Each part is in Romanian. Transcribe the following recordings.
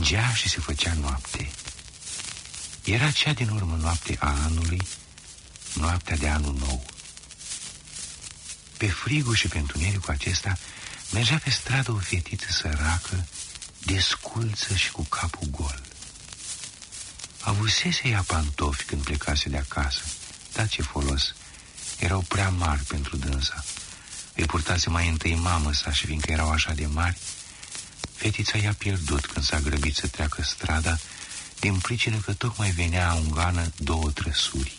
Ningea și se făcea noapte. Era cea din urmă noapte a anului, noaptea de anul nou. Pe frigul și pe întunericul acesta mergea pe stradă o fetiță săracă, desculță și cu capul gol. Avusese ea pantofi când plecase de acasă, dar ce folos, erau prea mari pentru dânsa. Îi purtase mai întâi mamă sa și fiindcă erau așa de mari, fetița i-a pierdut când s-a grăbit să treacă strada, din pricină că tocmai venea în gană 2 trăsuri.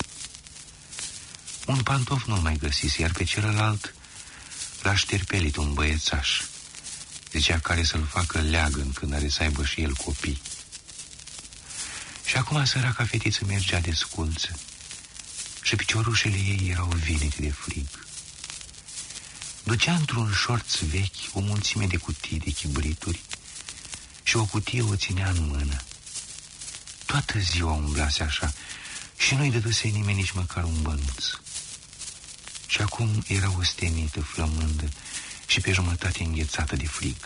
Un pantof nu-l mai găsise, iar pe celălalt l-a șterpelit un băiețaș. Zicea care să-l facă leagăn când are să aibă și el copii. Și acum săraca fetiță mergea desculță și piciorușele ei erau vinete de frig. Ducea într-un șorț vechi o mulțime de cutii de chibrituri și o cutie o ținea în mână. Toată ziua umblase așa și nu-i dăduse nimeni nici măcar un bănuț. Și acum era ostenită, flămândă și pe jumătate înghețată de frig.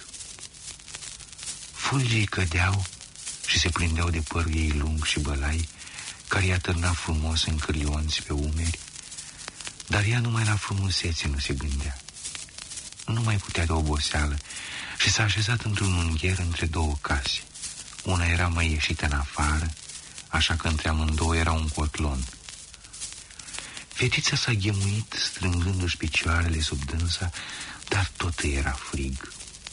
Fulgii cădeau și se prindeau de părul ei lung și bălai, care i-a târnat frumos în cârlionți pe umeri, dar ea numai la frumusețe nu se gândea. Nu mai putea de oboseală și s-a așezat într-un ungher între 2 case. Una era mai ieșită în afară, așa că între amândouă era un cotlon. Fetița s-a ghemuit strângându-și picioarele sub dânsa, dar tot era frig.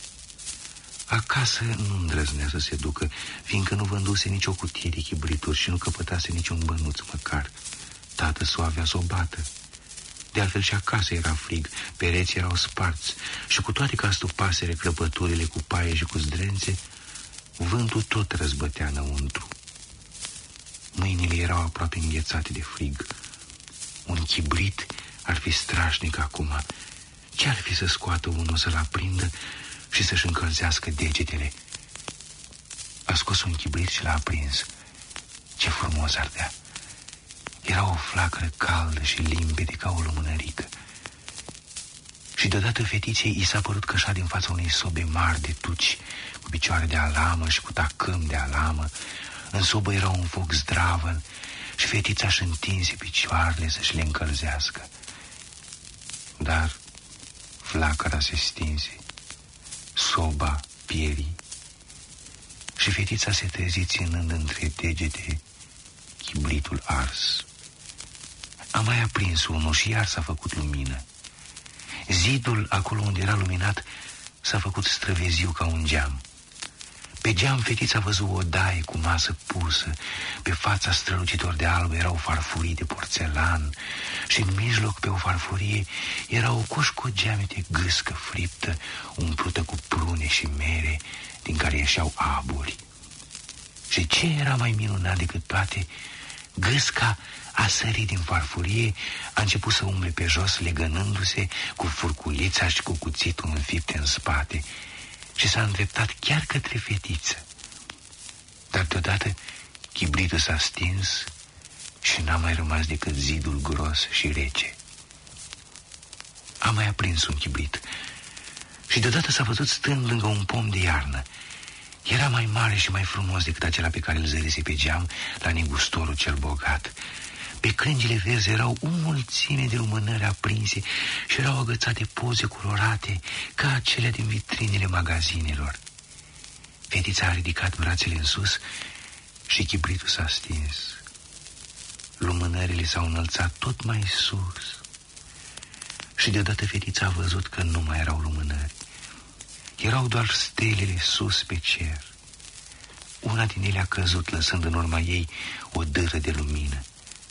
Acasă nu îndrăznea să se ducă, fiindcă nu vânduse nicio cutie de chibrituri și nu căpătase niciun bănuț măcar. Tată s-o avea să o bată. De altfel și acasă era frig, pereții erau sparți și cu toate că astupaseră crăpăturile cu paie și cu zdrențe, vântul tot răzbătea înăuntru. Mâinile erau aproape înghețate de frig. Un chibrit ar fi strașnic acum. Ce-ar fi să scoată unul să-l aprindă și să-și încălzească degetele? A scos un chibrit și l-a aprins. Ce frumos ardea! Era o flacără caldă și limpede ca o lumânărică. Și deodată fetiței i s-a părut că din fața unei sobe mari de tuci, cu picioare de alamă și cu tacâm de alamă. În sobă era un foc zdravăn și fetița își întinse picioarele să-și le încălzească. Dar flacăra se stinse, soba pierii și fetița se trezi ținând între degete chibritul ars. A mai aprins unul și iar s-a făcut lumină. Zidul, acolo unde era luminat, s-a făcut străveziu ca un geam. Pe geam fetița a văzut o daie cu masă pusă. Pe fața strălucitor de alb erau farfurii de porțelan și în mijloc, pe o farfurie, era o coșcogeamete gâscă friptă, umplută cu prune și mere, din care ieșeau aburi. Și ce era mai minunat decât toate, gâsca a sărit din farfurie, a început să umble pe jos, legănându-se cu furculița și cu cuțitul înfipte în spate și s-a îndreptat chiar către fetiță. Dar deodată chibritul s-a stins și n-a mai rămas decât zidul gros și rece. A mai aprins un chibrit și deodată s-a văzut stând lângă un pom de iarnă. Era mai mare și mai frumos decât acela pe care îl zărise pe geam la negustorul cel bogat. Pe crengile verzi erau o mulțime de lumânări aprinse și erau agățate poze colorate ca acelea din vitrinele magazinelor. Fetița a ridicat brațele în sus și chibritul s-a stins. Lumânările s-au înălțat tot mai sus și deodată fetița a văzut că nu mai erau lumânări. Erau doar stelele sus pe cer. Una din ele a căzut, lăsând în urma ei o dâră de lumină.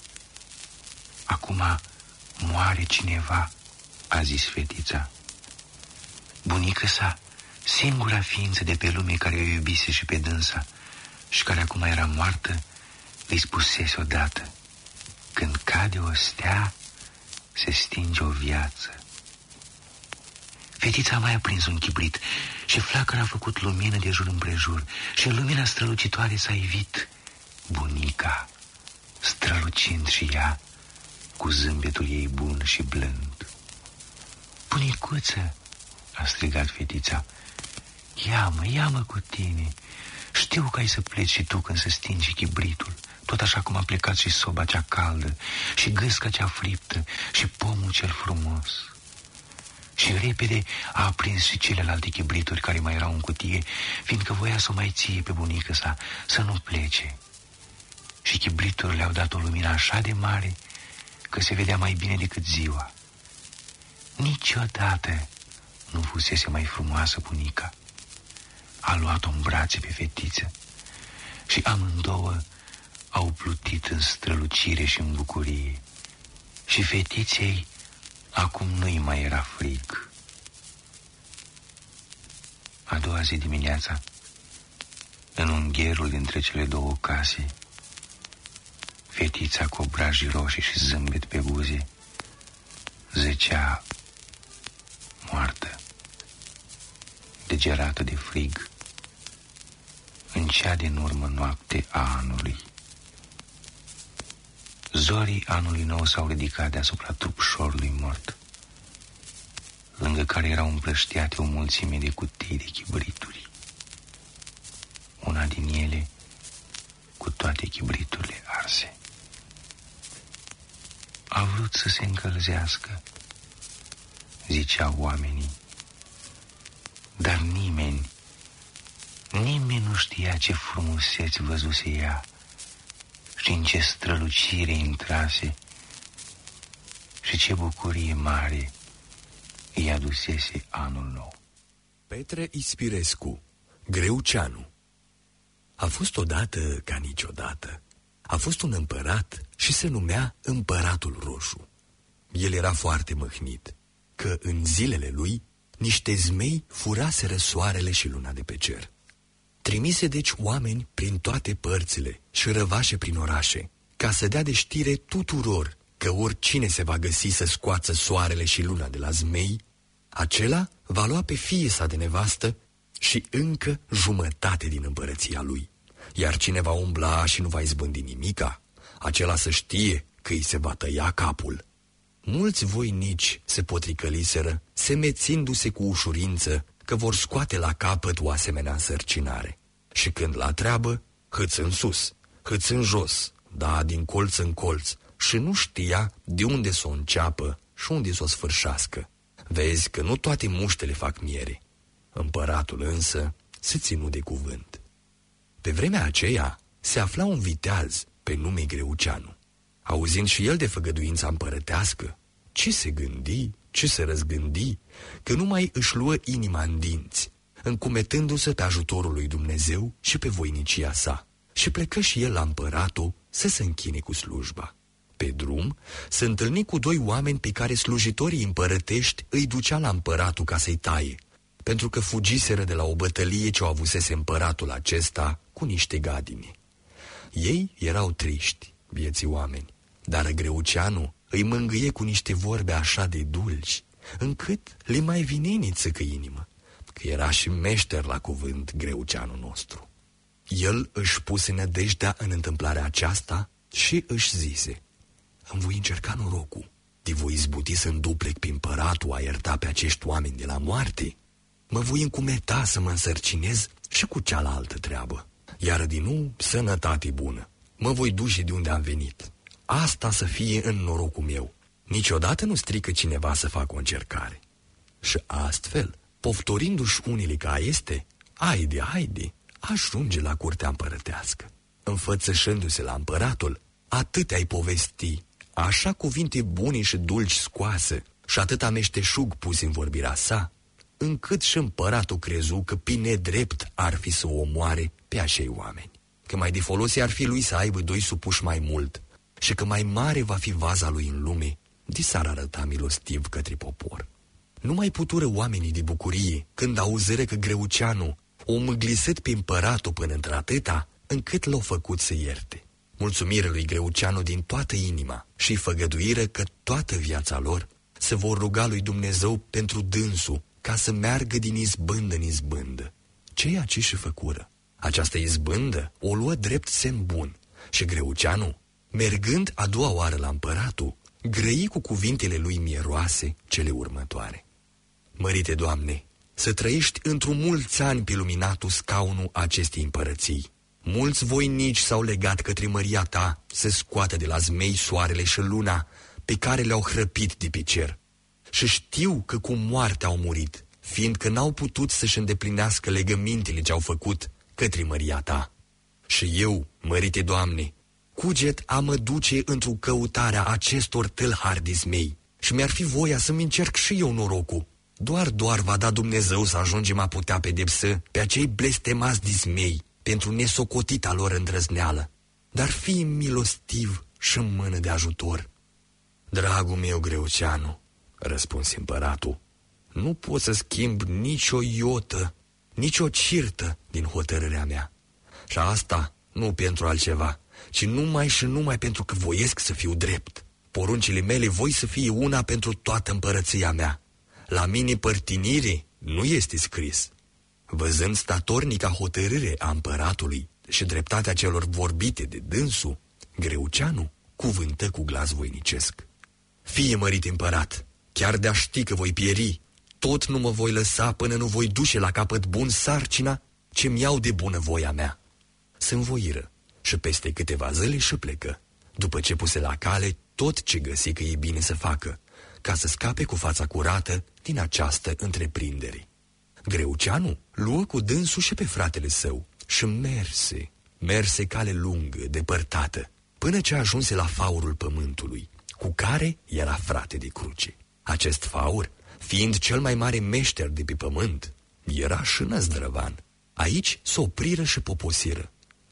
Acum moare cineva, a zis fetița. Bunica sa, singura ființă de pe lume care o iubise și pe dânsa și care acum era moartă, îi spusese odată: când cade o stea, se stinge o viață. Fetița a mai aprins un chibrit și flacăra a făcut lumină de jur împrejur și în lumina strălucitoare s-a ivit bunica, strălucind și ea cu zâmbetul ei bun și blând. Bunicuță, a strigat fetița, ia-mă cu tine. Știu că ai să pleci și tu când se stinge chibritul, tot așa cum a plecat și soba cea caldă, și gâsca cea friptă, și pomul cel frumos. Și repede a aprins și celelalte chibrituri care mai erau în cutie, fiindcă voia să o mai ție pe bunica sa, să nu plece. Și chibriturile au dat o lumină așa de mare că se vedea mai bine decât ziua. Niciodată nu fusese mai frumoasă bunica. A luat-o în brațe pe fetiță și amândouă au plutit în strălucire și în bucurie. Și fetiței acum nu-i mai era frig. A doua zi dimineața, în ungherul dintre cele două case, fetița cu obrajii roșii și zâmbet pe buze zăcea moartă, degerată de frig, în cea din urmă noapte a anului. Zorii anului nou s-au ridicat deasupra trupșorului mort, lângă care erau împrăștiate o mulțime de cutii de chibrituri. Una din ele cu toate chibriturile arse. A vrut să se încălzească, ziceau oamenii, dar nimeni nu știa ce frumuseți văzuse ea și în ce strălucire intrase și ce bucurie mare îi adusese anul nou. Petre Ispirescu, Greuceanu. A fost odată ca niciodată. A fost un împărat și se numea Împăratul Roșu. El era foarte mâhnit, că în zilele lui niște zmei furaseră soarele și luna de pe cer. Trimise deci oameni prin toate părțile și răvașe prin orașe, ca să dea de știre tuturor că oricine se va găsi să scoată soarele și luna de la zmei, acela va lua pe fie sa de nevastă și încă jumătate din împărăția lui. Iar cine va umbla și nu va izbândi nimica, acela să știe că îi se va tăia capul. Mulți voinici se potricăliseră, semețindu-se cu ușurință că vor scoate la capăt o asemenea însărcinare. Și când la treabă, hâț în sus, hâț în jos, da, din colț în colț, și nu știa de unde s-o înceapă și unde s-o sfârșească. Vezi că nu toate muștele fac miere. Împăratul însă se ținu de cuvânt. Pe vremea aceea se afla un viteaz pe nume Greuceanu. Auzind și el de făgăduința împărătească, ce se gândi, ce se răzgândi, că numai își luă inima în dinți, încumetându-se pe ajutorul lui Dumnezeu și pe voinicia sa, și plecă și el la împăratul să se închine cu slujba. Pe drum se întâlni cu doi oameni pe care slujitorii împărătești îi ducea la împăratul ca să-i taie, pentru că fugiseră de la o bătălie ce o avusese împăratul acesta cu niște gadini. Ei erau triști, vieții oameni, dar Greuceanu îi mângâie cu niște vorbe așa de dulci, încât le mai vine nițăcă inimă, că era și meșter la cuvânt Greuceanu nostru. El își puse nădejdea în întâmplarea aceasta și își zise: îmi voi încerca norocul, de voi izbuti să înduplec pe împăratul a ierta pe acești oameni de la moarte. Mă voi încumeta să mă însărcinez și cu cealaltă treabă, iar din nou sănătate bună. Mă voi duce de unde am venit. Asta să fie în norocul meu. Niciodată nu strică cineva să facă o încercare. Și astfel, poftorindu-și unele ca este, haide, ajunge la curtea împărătească. Înfățășându-se la împăratul, atât ai povesti, așa cuvinte bune și dulci scoase și atât meșteșug pus în vorbirea sa, încât și împăratul crezu că pe nedrept ar fi să o omoare pe acei oameni, că mai de folos ar fi lui să aibă doi supuși mai mult și că mai mare va fi vaza lui în lume, de s-ar arăta milostiv către popor. Nu mai putură oamenii de bucurie când auziră că Greuceanu o mâglisit pe împăratul până într-atâta, încât l-au făcut să ierte. Mulțumiră lui Greuceanu din toată inima și făgăduiră că toată viața lor se vor ruga lui Dumnezeu pentru dânsul, ca să meargă din izbândă în izbândă. Ceea ce și făcură. Această izbândă o luă drept semn bun și Greuceanu, mergând a doua oară la împăratul, grăi cu cuvintele lui mieroase cele următoare: Mărite Doamne, să trăiești într-un mulți ani pe luminatul scaunul acestei împărății. Mulți voinici s-au legat către măria ta să scoată de la zmei soarele și luna pe care le-au hrăpit de pe cer. Și știu că cu moartea au murit, fiindcă n-au putut să-și îndeplinească legămintele ce au făcut către măria ta. Și eu, mărite Doamne, cuget a mă duce într-o căutarea acestor tâlhari de zmei și mi-ar fi voia să-mi încerc și eu norocul. Doar va da Dumnezeu să ajungem a putea pedepsă pe acei blestemați de zmei pentru nesocotita lor îndrăzneală. Dar fii milostiv și în mână de ajutor. Dragul meu, Greuceanu, răspunse împăratul, nu pot să schimb nicio iotă, nicio cirtă din hotărârea mea. Și asta nu pentru altceva, ci numai și numai pentru că voiesc să fiu drept. Poruncile mele voi să fie una pentru toată împărăția mea. La mine părtinire nu este scris. Văzând statornica hotărâre a împăratului și dreptatea celor vorbite de dânsul, Greuceanu cuvântă cu glas voinicesc: Fie mărit împărat, chiar de-a ști că voi pieri, tot nu mă voi lăsa până nu voi duce la capăt bun sarcina ce-mi iau de bună voia mea. Se învoiră și peste câteva zile și plecă, după ce puse la cale tot ce găsi că e bine să facă, ca să scape cu fața curată din această întreprindere. Greuceanu luă cu dânsul și pe fratele său și merse cale lungă, depărtată, până ce ajunse la faurul pământului, cu care era frate de cruce. Acest faur, fiind cel mai mare meșter de pe pământ, era și năzdrăvan. Aici s-opriră și poposiră.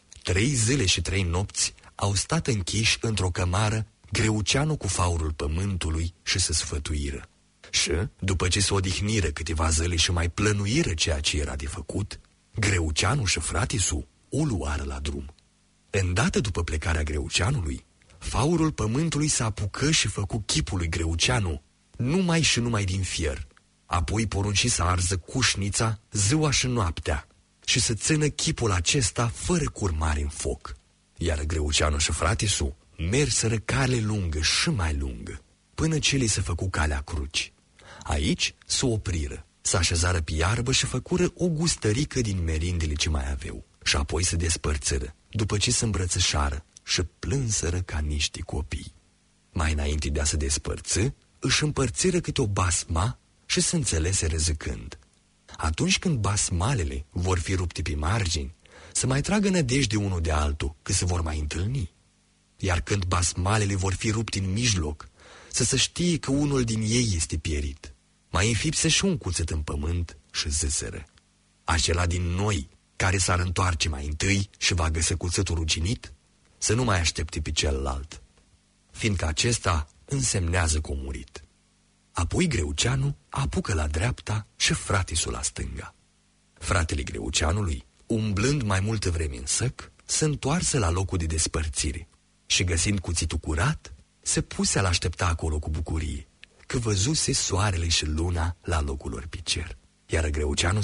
3 zile și 3 nopți au stat închiși într-o cămară Greuceanu cu faurul pământului și se sfătuiră. Și, după ce se odihniră câteva zile și mai plănuiră ceea ce era de făcut, Greuceanu și fratisul o luară la drum. Îndată după plecarea Greuceanului, faurul pământului se apucă și făcu chipul lui Greuceanu numai și numai din fier. Apoi porunci să arză cușnița ziua și noaptea și să țină chipul acesta fără curmare în foc. Iar Greuceanu și fratisul merseră cale lungă și mai lungă, până ce li se făcu calea cruci. Aici se opriră, se așezară pe iarbă și făcură o gustărică din merindele ce mai aveau. Și apoi se despărțiră, după ce se îmbrățișară și plânseră ca niște copii. Mai înainte de a se despărți, își împărțiră câte o basma și se înțeleseră zicând: atunci când basmalele vor fi rupte pe margini, să mai tragă nădejde unul de altul că se vor mai întâlni. Iar când basmalele vor fi rupte în mijloc, să se știe că unul din ei este pierit. Mai înfipse și un cuțet în pământ și ziseră: acela din noi care s-ar întoarce mai întâi și va găsi cuțetul ruginit, să nu mai aștepte pe celălalt, fiindcă acesta însemnează că a murit. Apoi Greuceanu apucă la dreapta și fratisul la stânga. Fratele Greuceanului, umblând mai multă vreme în săc, se întoarse la locul de despărțire și, găsind cuțitul curat, se puse a-l aștepta acolo cu bucurie, că văzuse soarele și luna la locul lor pe cer. Iar Greuceanu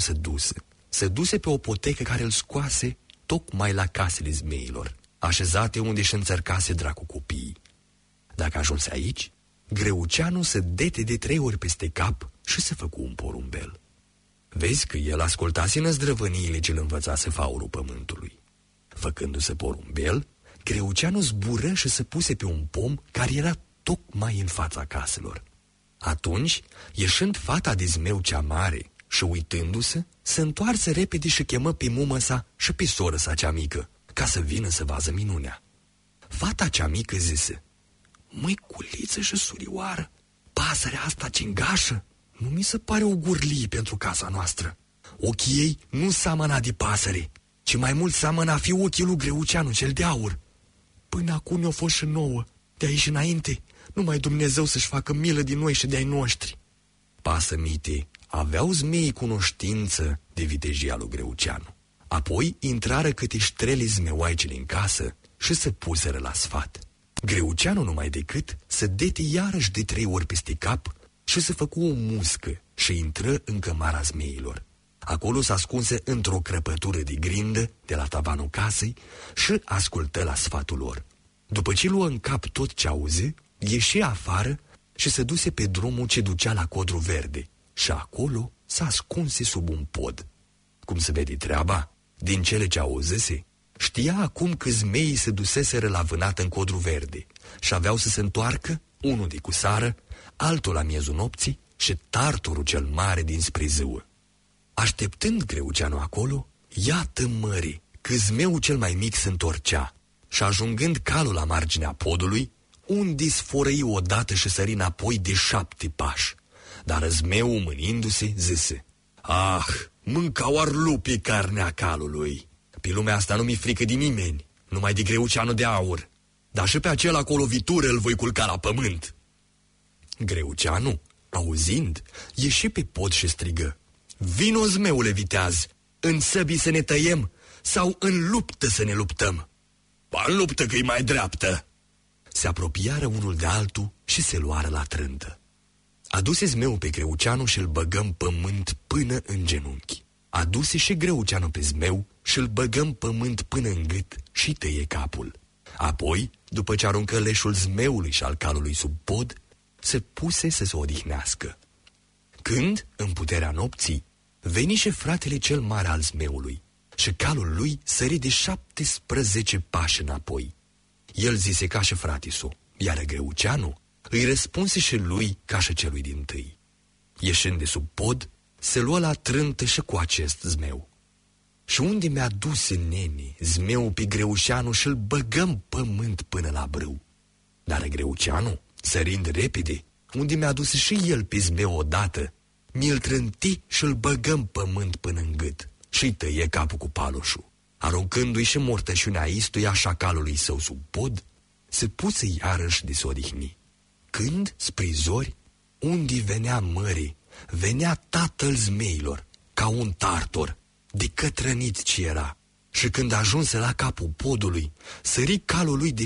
se duse pe o potecă care îl scoase tocmai la casele zmeilor, așezate unde își înțărcase dracu copiii. Dacă ajunse aici, Greuceanu se dete de 3 ori peste cap și se făcu un porumbel. Vezi că el ascultase năzdrăvăniile ce-l învățase faurul pământului. Făcându-se porumbel, Greuceanu zbură și se puse pe un pom care era tocmai în fața caselor. Atunci, ieșind fata de zmeu cea mare și uitându-se, se întoarse repede și chemă pe mumă sa și pe soră sa cea mică, ca să vină să vază minunea. Fata cea mică zise: măiculiță și surioară, pasărea asta cingașă nu mi se pare o gurlie pentru casa noastră. Ochii ei nu seamănă de pasăre, ci mai mult seamănă a fi ochii lui Greuceanu cel de aur. Până acum ne-o fost și nouă, de aici înainte, numai Dumnezeu să-și facă milă din noi și de-ai noștri. Pasămite, aveau zmeii cunoștință de vitejia lui Greuceanu. Apoi intrară câte ștrele zmeoaicele în casă și se puseră la sfat. Greuceanu numai decât se dete iarăși de 3 ori peste cap și se făcu o muscă și intră în cămara zmeilor. Acolo s-a ascunse într-o crăpătură de grindă de la tavanul casei și ascultă la sfatul lor. După ce luă în cap tot ce auzi, ieși afară și se duse pe drumul ce ducea la Codru Verde și acolo s-a ascunse sub un pod. Cum se vede treaba, din cele ce auzise, știa acum că zmeii se duseseră la vânat în Codru Verde și aveau să se întoarcă, unul de cu sară, altul la miezul nopții și Tarturul cel mare dinspre Zâuă. Așteptând Greuceanu acolo, iată mări că zmeul cel mai mic se întorcea și ajungând calul la marginea podului, unde sfărăi odată și sări înapoi de 7 pași. Dar zmeul, mânindu-se, zise: "Ah, mâncau ar lupii carnea calului. Pe lumea asta nu mi-e frică de nimeni, numai de Greuceanu de aur. Dar și pe acela cu o lovitură îl voi culca la pământ." Greuceanu, auzind, ieși pe pod și strigă: "Vino, zmeule viteaz, în săbii să ne tăiem sau în luptă să ne luptăm?" "Pa, în luptă că-i mai dreaptă." Se apropiară unul de altul și se luară la trântă. Aduse zmeul pe Greuceanu și îl băgăm pământ până în genunchi. Aduse și Greuceanu pe zmeu și îl băgăm pământ până în gât și tăie capul. Apoi, după ce aruncă leșul zmeului și al calului sub pod, se puse să se odihnească. Când, în puterea nopții, veni și fratele cel mare al zmeului și calul lui sări de 17 pași înapoi. El zise ca și fratisul, iar Greuceanu îi răspunse și lui ca și celui dintâi. Ieșind de sub pod, se luă la trântă și cu acest zmeu. Și unde mi-a dus nene zmeul pe Greuceanu și-l băgăm pământ până la brâu. Dar Greuceanu, sărind repede, unde mi-a dus și el pe zmeu odată, mi-l trânti și-l băgăm pământ până în gât și-i tăie capul cu paloșul. Aruncându-i și mortășiunea istuia șacalului său sub pod, se puse iarăși de s-o odihni. Când, spre zori, unde venea mării, venea tatăl zmeilor, ca un Tartor, de cătrănit ce era, și când ajunse la capul podului, sări calul lui de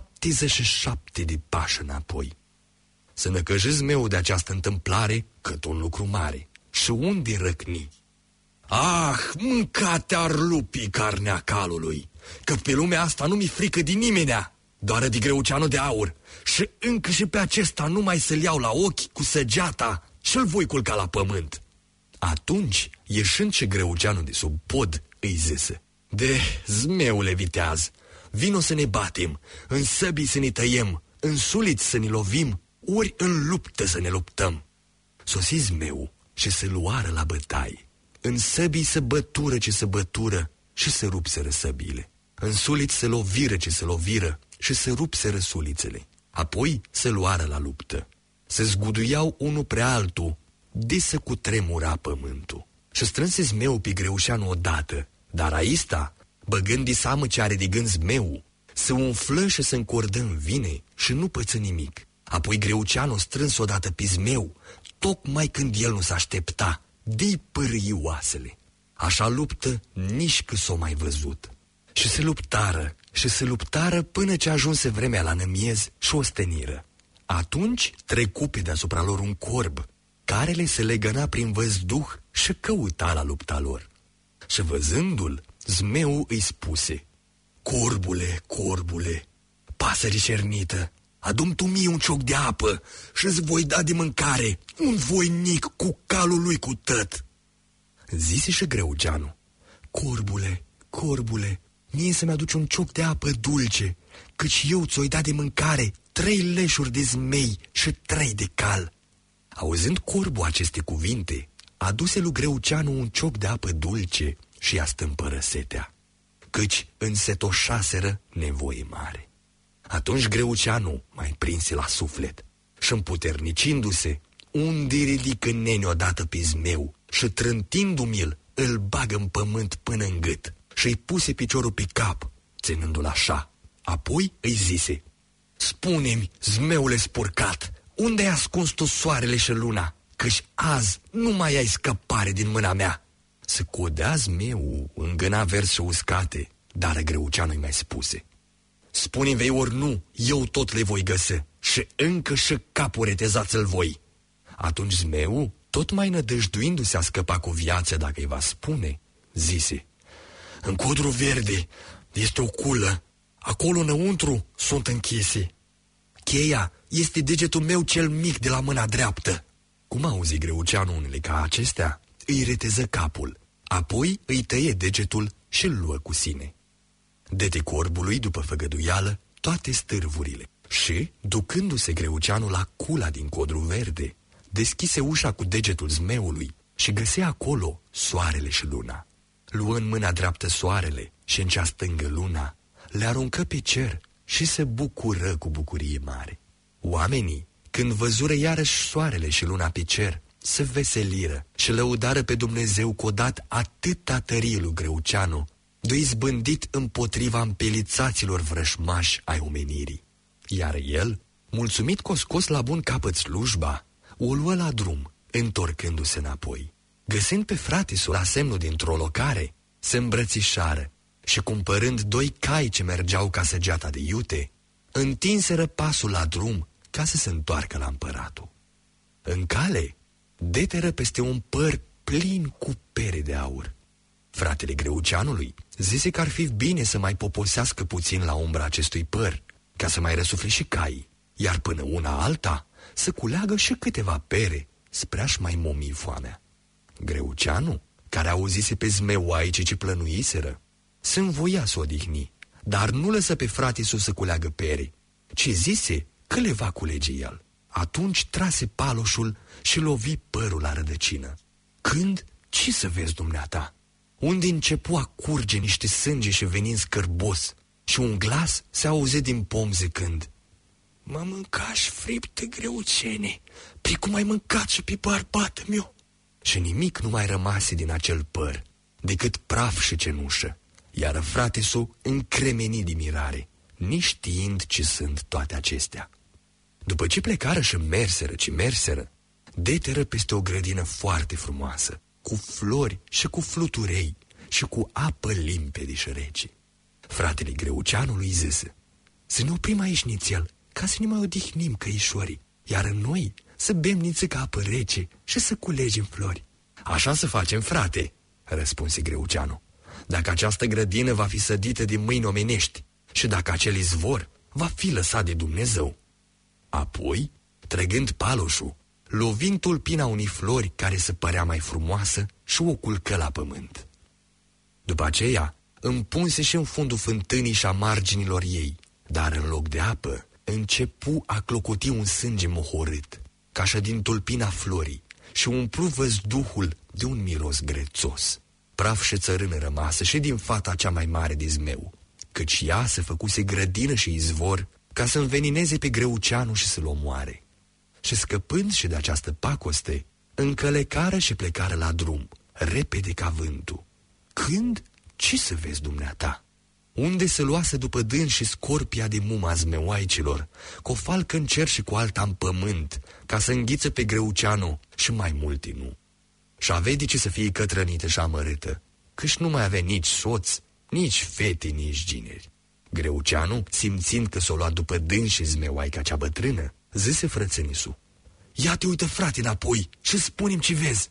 77 de pași înapoi. Să năcăji zmeul de această întâmplare cât un lucru mare, și unde răcni. "Ah, mâncate-ar lupii carnea calului, că pe lumea asta nu mi-e frică de nimenea, doar de Greuceanu de aur, și încă și pe acesta numai să-l iau la ochi cu săgeata și-l voi culca la pământ." Atunci, ieșind și Greuceanu de sub pod, îi zise: "De, zmeule viteaz, vino să ne batem, în săbii să ne tăiem, în suliți să ne lovim, ori în luptă să ne luptăm." Sosi zmeu și se luară la bătaie. În săbii se bătură ce se bătură și se rupseră săbile. În suliți se loviră ce se loviră și se rupseră sulițele. Apoi se luară la luptă. Se zguduiau unul pre altul, de să cutremura pământul. Și strânse zmeu pe Greuceanu odată, dar aista, băgând de seamă ce are de gând zmeu, se umflă și se încordă în vine și nu păță nimic. Apoi Greuceanu strâns odată pe zmeu, tocmai când el nu s-aștepta, de-i pârâi oasele. Așa luptă nici că s-o mai văzut. Și se luptară până ce ajunse vremea la nămiez și osteniră. Atunci trecu pe deasupra lor un corb, care le se legăna prin văzduh și căuta la lupta lor. Și văzându-l, zmeu îi spuse: "Corbule, corbule, pasăre cernită, adu-mi tu mie un cioc de apă și-ți voi da de mâncare un voinic cu calul lui cu tăt." Zise și Greuceanu: "Corbule, corbule, mie să-mi aduci un cioc de apă dulce, căci eu ți-o-i da de mâncare 3 leșuri de zmei și 3 de cal." Auzind corbul aceste cuvinte, aduse lui Greuceanu un cioc de apă dulce și i-a stâmpără setea, căci însetoșaseră nevoie mare. Atunci Greuceanu mai prinse la suflet și împuternicindu-se, unde ridică neni odată pe zmeu și trântindu-mi-l, îl bagă în pământ până în gât și-i puse piciorul pe cap, ținându-l așa. Apoi îi zise: "Spune-mi, zmeule spurcat, unde ai ascuns tu soarele și luna, căci azi nu mai ai scăpare din mâna mea?" Se codea zmeu, îngâna verse uscate, dar Greuceanu îi mai spuse: "Spune-mi vei ori nu, eu tot le voi găsi și încă și capul retezați-l voi." Atunci zmeu, tot mai nădăjduindu-se a scăpa cu viață dacă îi va spune, zise: "În Codru Verde este o culă, acolo înăuntru sunt închise. Cheia este degetul meu cel mic de la mâna dreaptă." Cum auzi Greuceanu unele ca acestea, îi reteză capul, apoi îi tăie degetul și îl luă cu sine. Dete corbului, după făgăduială, toate stârvurile și, ducându-se Greuceanu la cula din codru verde, deschise ușa cu degetul zmeului și găse acolo soarele și luna. Luă în mâna dreaptă soarele și în cea stângă luna, le aruncă pe cer și se bucură cu bucurie mare. Oamenii, când văzură iarăși soarele și luna pe cer, se veseliră și lăudară pe Dumnezeu că o dat atâta tărie lui Greuceanu, de izbândit împotriva împelițaților vrășmași ai omenirii. Iar el, mulțumit că o scos la bun capăt slujba, o luă la drum, întorcându-se înapoi. Găsind pe fratisul la semnul dintr-o locare, se îmbrățișară și, cumpărând 2 cai ce mergeau ca săgeata de iute, întinseră pasul la drum ca să se întoarcă la împăratul. În cale, deteră peste un păr plin cu pere de aur. Fratele Greuceanului zise că ar fi bine să mai poposească puțin la umbra acestui păr, ca să mai răsufle și caii, iar până una alta să culeagă și câteva pere spre a-și mai momi foamea. Greuceanu, care auzise pe zmeoaice ce plănuiseră, se învoia să odihni, dar nu lăsă pe fratisul să culeagă pere, ci zise că le va culege el. Atunci trase paloșul și lovi părul la rădăcină. Când, ce să vezi dumneata? Unde începu a curge niște sânge și venind scârbos, și un glas se auze din pom zicând: "Mă mâncași friptă, Greucene, precum ai mâncat și pe bărbatul meu." Și nimic nu mai rămase din acel păr, decât praf și cenușă, iar fratesul încremeni de mirare, neștiind ce sunt toate acestea. După ce plecară și merseră, deteră peste o grădină foarte frumoasă, cu flori și cu fluturei și cu apă limpede și rece. Fratele Greuceanului zise: "Să ne oprim aici nițel, ca să ne mai odihnim căișorii, iar noi să bem nițică apă rece și să culegem flori." "Așa să facem, frate," răspunse Greuceanu, "dacă această grădină va fi sădită din mâini omenești și dacă acel izvor va fi lăsat de Dumnezeu." Apoi, trăgând paloșul, lovind tulpina unei flori care se părea mai frumoasă și o culcă la pământ. După aceea, împunse și în fundul fântânii și a marginilor ei, dar în loc de apă, începu a clocoti un sânge mohorât, ca și din tulpina florii, și umplu văzduhul de un miros grețos. Praf și țărână rămasă și din fata cea mai mare de zmeu, căci ea se făcuse grădină și izvor ca să învenineze pe Greuceanu și să-l omoare. Și scăpând și de această pacoste, încălecară și plecară la drum, repede ca vântul. Când, ce să vezi dumneata? Unde se luase după dâns și scorpia de muma zmeoaicilor, cu o falcă în cer și cu alta în pământ, ca să înghiță pe Greuceanu și mai multe nu. Și avea de ce să fie cătrănită și amărâtă, căci nu mai avea nici soț, nici fete, nici gineri. Greuceanu, simțind că s-o lua după dâns și zmeoaica cea bătrână, zise frățănisul: "Ia te uită, frate, înapoi și spune-mi ce vezi."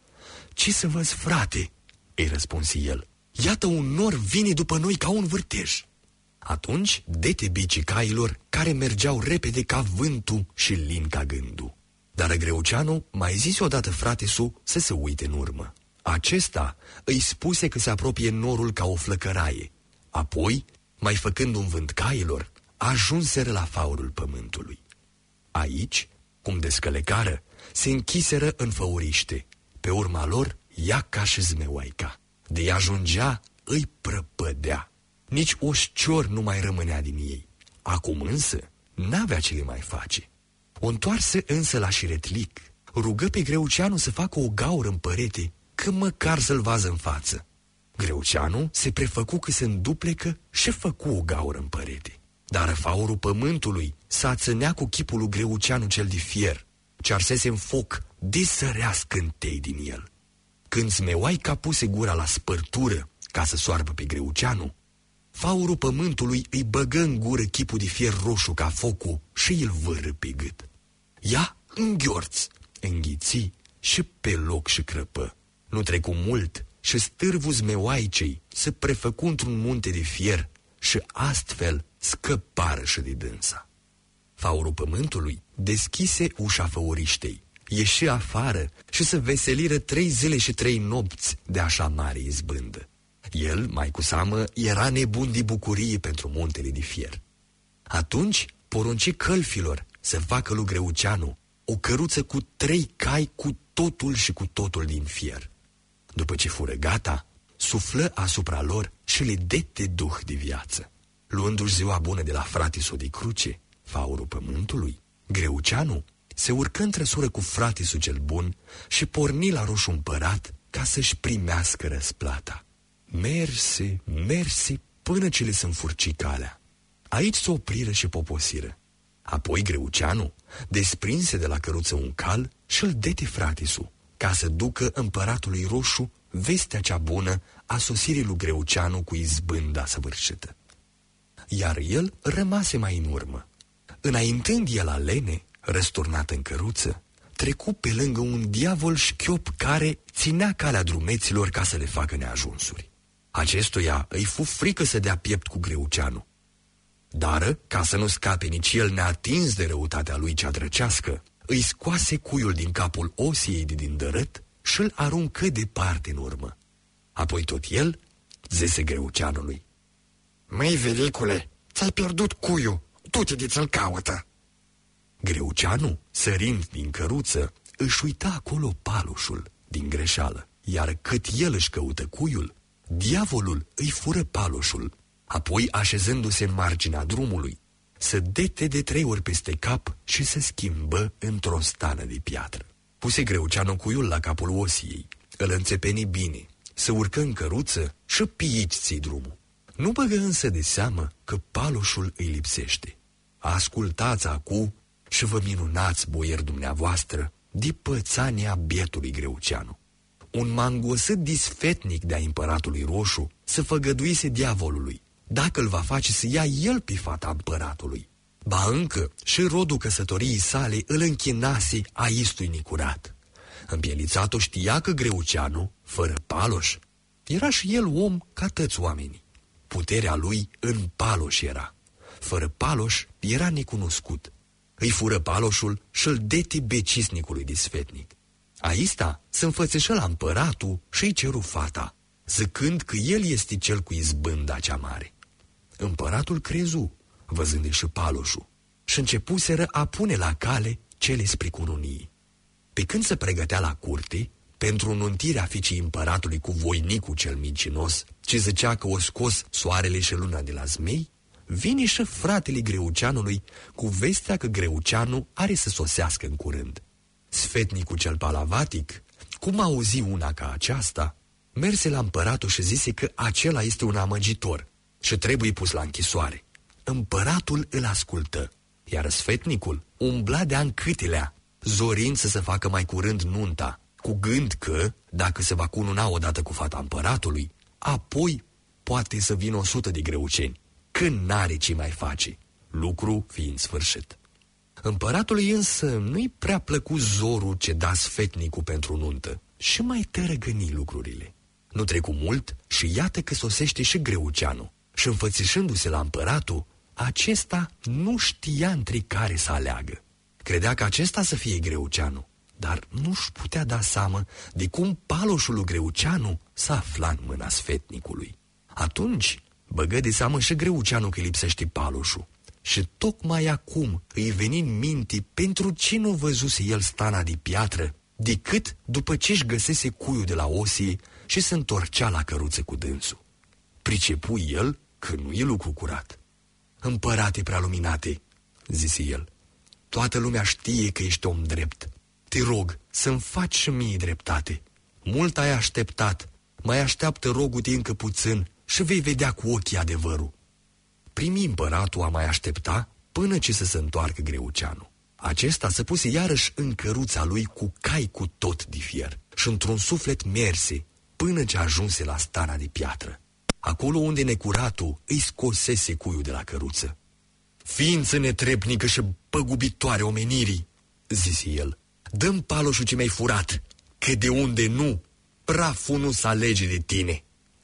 "Ce să văz, frate?" îi răspunse el. "Iată un nor vine după noi ca un vârtej." Atunci dete bicii cailor, care mergeau repede ca vântul și lin ca gândul. Dar Greuceanu mai zise odată fratesul să se uite în urmă. Acesta îi spuse că se apropie norul ca o flăcăraie. Apoi, mai făcând un vânt cailor, ajunseră la faurul pământului. Aici, cum descălecară, se închiseră în făuriște. Pe urma lor, ea ca și zmeoaica. De ajungea, îi prăpădea. Nici oșcior nu mai rămânea din ei. Acum însă, n-avea ce le mai face. O întoarse însă la șiretlic. Rugă pe Greuceanu să facă o gaură în părete, că măcar să-l vază în față. Greuceanu se prefăcu că se înduplecă și făcu o gaură în părete. Dar faurul pământului s-ațânea cu chipul lui Greuceanu cel de fier, ce arsese în foc disărea scântei din el. Când zmeoaica puse gura la spărtură ca să soarbă pe Greuceanu, faurul pământului îi băgă în gură chipul de fier roșu ca focul și îl vâră pe gât. Ea înghiorț, înghiți și pe loc și crăpă. Nu trecu mult și stârvul zmeoaicei se prefăcu într-un munte de fier și astfel scăpară și de dânsa. Faurul pământului deschise ușa făuriștei, ieși afară și se veseliră 3 zile și 3 nopți de așa mare izbândă. El, mai cu seamă, era nebun de bucurie pentru muntele de fier. Atunci porunci călfilor să facă lui Greuceanu o căruță cu 3 cai cu totul și cu totul din fier. După ce fură gata, suflă asupra lor și le dete duh de viață. Luându-și ziua bună de la fratisul de cruce, faurul pământului, Greuceanu se urcă în trăsură cu fratisul cel bun și porni la Roșu Împărat ca să-și primească răsplata. Merse până ce le se înfurci calea. Aici se opriră și poposiră. Apoi Greuceanu desprinse de la căruță un cal și îl dete fratisul, ca să ducă împăratului Roșu vestea cea bună a sosirii lui Greuceanu cu izbânda săvârșită. Iar el rămase mai în urmă. Înaintând el alene, răsturnat în căruță, trecu pe lângă un diavol șchiop care ținea calea drumeților ca să le facă neajunsuri. Acestuia îi fu frică să dea piept cu Greuceanu. Dar, ca să nu scape nici el neatins de răutatea lui cea drăcească, îi scoase cuiul din capul Osiei de din dărât și îl aruncă departe în urmă. Apoi tot el zise Greuceanului: "Măi, velicule, ți-ai pierdut cuiul, du-te de ți-l caută." Greuceanu, sărind din căruță, își uita acolo palușul din greșeală, iar cât el își căută cuiul, diavolul îi fură palușul. Apoi, așezându-se în marginea drumului, se dete de 3 ori peste cap și se schimbă într-o stană de piatră. Puse Greuceanu cuiul la capul Osiei, îl înțepeni bine, se urcă în căruță și piici ți drumul. Nu băgă însă de seamă că palușul îi lipsește. Ascultați acu și vă minunați, boieri dumneavoastră, de pățania bietului Greuceanu. Un mangosât disfetnic de-a împăratului Roșu se făgăduise diavolului, dacă îl va face să ia el pe fata împăratului. Ba încă și rodul căsătoriei sale îl închinase a istui nicurat. Împielițatul știa că Greuceanu, fără paloș, era și el om ca toți oamenii. Puterea lui în paloș era. Fără paloș era necunoscut. Îi fură paloșul și îl dete becisnicului disfetnic. Aista se înfățișă la împăratul și îi ceru fata, zicând că el este cel cu izbânda cea mare. Împăratul crezu, văzându-i și paloșul, și începuseră a pune la cale cele spre cununii. Pe când se pregătea la curte, pentru înuntirea fiicei împăratului cu voinicul cel mincinos, ce zicea că o scos soarele și luna de la zmei, vine și fratele Greuceanului cu vestea că Greuceanu are să sosească în curând. Sfetnicul cel palavatic, cum auzi una ca aceasta, merse la împăratul și zise că acela este un amăgitor și trebuie pus la închisoare. Împăratul îl ascultă, iar sfetnicul umbla de-a în câtelea, zorind să se facă mai curând nunta, cu gând că, dacă se va cununa odată cu fata împăratului, apoi poate să vină 100 de greuceni, când n-are ce mai face, lucru fiind sfârșit. Împăratului însă nu-i prea plăcut zorul ce da sfetnicul pentru nuntă și mai tărăgăni lucrurile. Nu trecu mult și iată că sosește și Greuceanu și înfățișându-se la împăratul, acesta nu știa între care să aleagă. Credea că acesta să fie Greuceanu, dar nu-și putea da seamă de cum paloșul lui Greuceanu s-a afla în mâna sfetnicului. Atunci băgă de seamă și Greuceanu că lipsește paloșul. Și tocmai acum îi veni în minte pentru ce nu văzuse el stana de piatră, decât după ce își găsese cuiul de la Osie și se întorcea la căruță cu dânsul. Pricepu el că nu e lucru curat. "Împărate prealuminate," zise el, "toată lumea știe că ești om drept. Te rog să-mi faci și mie dreptate. Mult ai așteptat, mai așteaptă rogul-te încă puțin și vei vedea cu ochii adevărul." Primi împăratul a mai aștepta până ce să se întoarcă Greuceanu. Acesta se puse iarăși în căruța lui cu cai cu tot de fier și într-un suflet merse până ce ajunse la stana de piatră, acolo unde necuratul îi scosese cuiul de la căruță. "Ființă netrebnică și păgubitoare omenirii," zise el, "dă-mi paloșul ce mi-ai furat, că de unde nu, praful nu s alege de tine."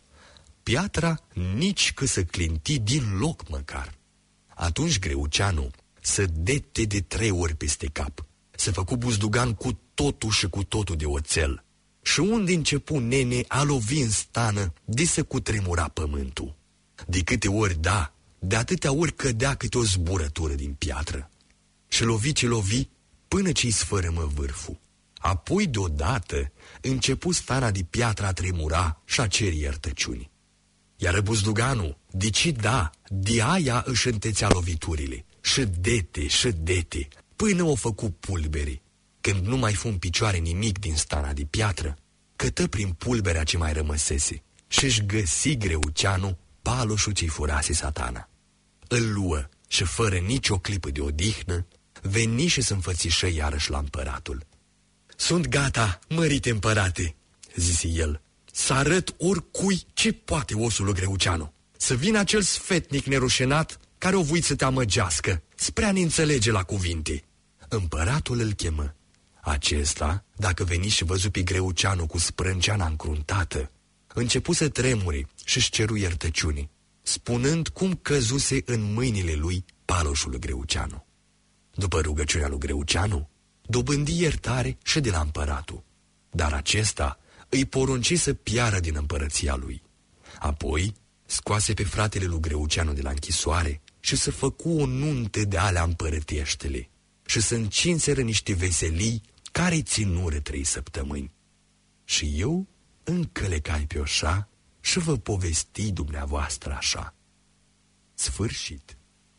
Piatra nici că să clinti din loc măcar. Atunci Greuceanu se dete de 3 ori peste cap, se făcu buzdugan cu totul și cu totul de oțel. Și unde începu nene a lovi în stană, de să cutremura pământul. De câte ori da, de atâtea ori cădea câte o zburătură din piatră. Și lovi ce lovi, până ce-i sfărâmă vârful. Apoi deodată începu stana de piatră a tremura și a ceri iertăciuni. Iar buzduganul, deci da, de aia își întețea loviturile, și dete, până o făcu pulbere. Când nu mai fu în picioare nimic din stana de piatră, cătă prin pulberea ce mai rămăsese și-și găsi Greuceanu paloșul ce-i furase Satana. Îl luă și fără nicio clipă de odihnă, veni și se înfățișă iarăși la împăratul. Sunt gata, mărite împărate, zise el, să arăt oricui ce poate osul lui Greuceanu. Să vină acel sfetnic nerușenat care o vuit să te amăgească, spre a ne înțelege la cuvinte. Împăratul îl chemă. Acesta, dacă veni și văzu pe Greuceanu cu sprânceana încruntată, începu să tremure și-și ceru iertăciune, spunând cum căzuse în mâinile lui paloșul lui Greuceanu. După rugăciunea lui Greuceanu, dobândi iertare și de la împăratul, dar acesta îi porunci să piară din împărăția lui. Apoi scoase pe fratele lui Greuceanu de la închisoare și să făcu o nuntă de alea împărăteștele și să încinseră niște veselii care ținură 3 săptămâni. Și eu încă le cai pe oșa și vă povesti dumneavoastră așa. Sfârșit.